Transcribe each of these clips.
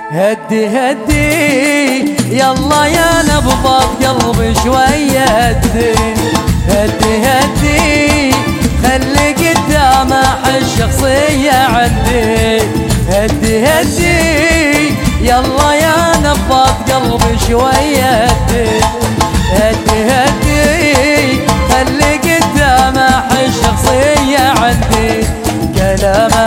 هدي هدي يلا يا نبضة قلبي شوية هدي هدي هدي خلي قدامه الشخصية عندي هدي هدي يلا يا نبضة قلبي شوية هدي هدي هدي خلي قدامه الشخصية عندي كلامه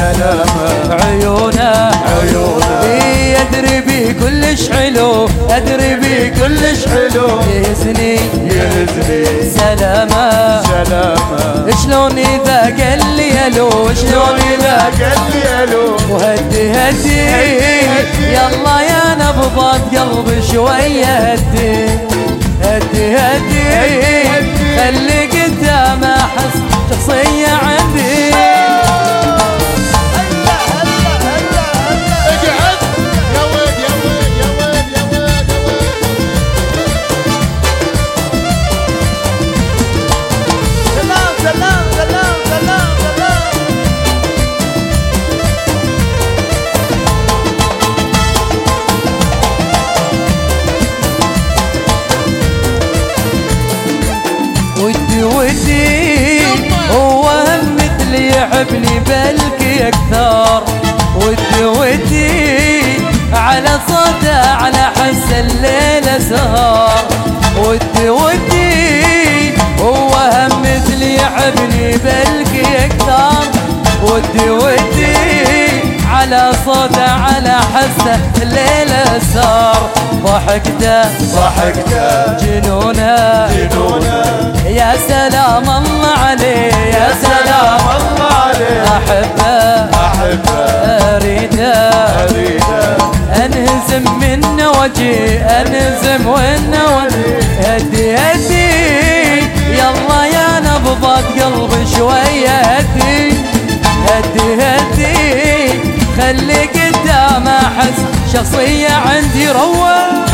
عيونه أدري بيه كلش حلو أدري بيه كلش حلو يهزني سلامة شلون إذا قال لي ألو شلون إذا قال لي ألو وهدي هدي يلا يا نبضة قلبي شوية هدي هدي هدي خلي قدامه حس شخصية عندي ودي هو هم مثلي يحبني بلكي اكثر ودي على صوته على حس الليلة سهر ودي هو هم مثلي يحبني بلكي اكثر ودي على صوته على حسه الليلة سهر ضحكته جنونه يا سلام الله عليه يا سلام الله عليه أحبه أريده أنهزم منه وجهي أنهزم منه وجهي هدي هدي يلا يا نبضة قلبي شوية هدي هدي هدي خلي قدامه أحس شخصية عندي روى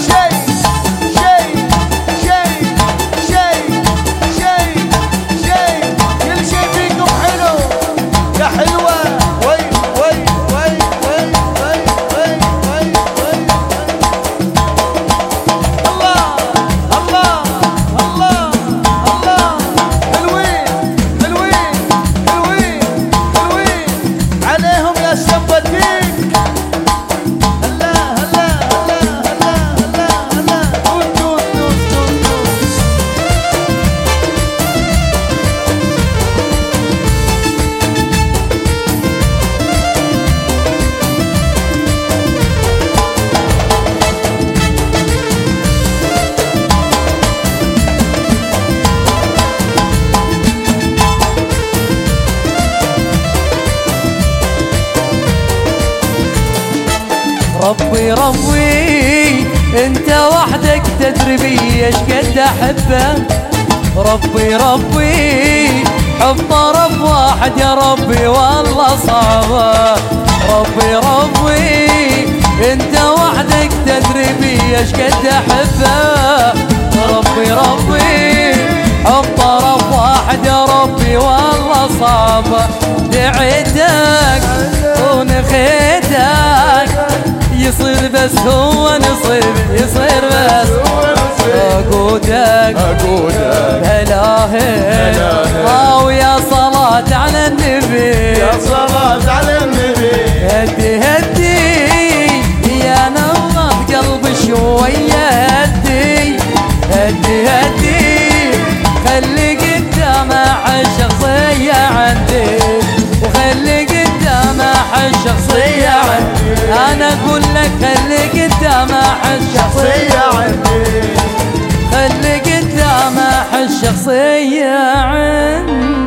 ربي انت وحدك تدري بي ايش قد احبه ربي حب طرف واحد يا ربي والله صعبه ربي انت وحدك تدري بي ايش قد احبه ربي حب طرف واحد يا ربي والله صعبه دعيتك ونخيتك يصير بس هو نصيب يصير بس أقودك بلاهي ويا صلاة على النبي يا صلاة على النبي هدي هدي يا نبضة قلبي شوية هدي هدي هدي خلي قدامه الشخصية عندي وخلي قدامه الشخصية عندي أنا أقول لك خلي قدامه الشخصية عندي خلي قدامه الشخصية عندي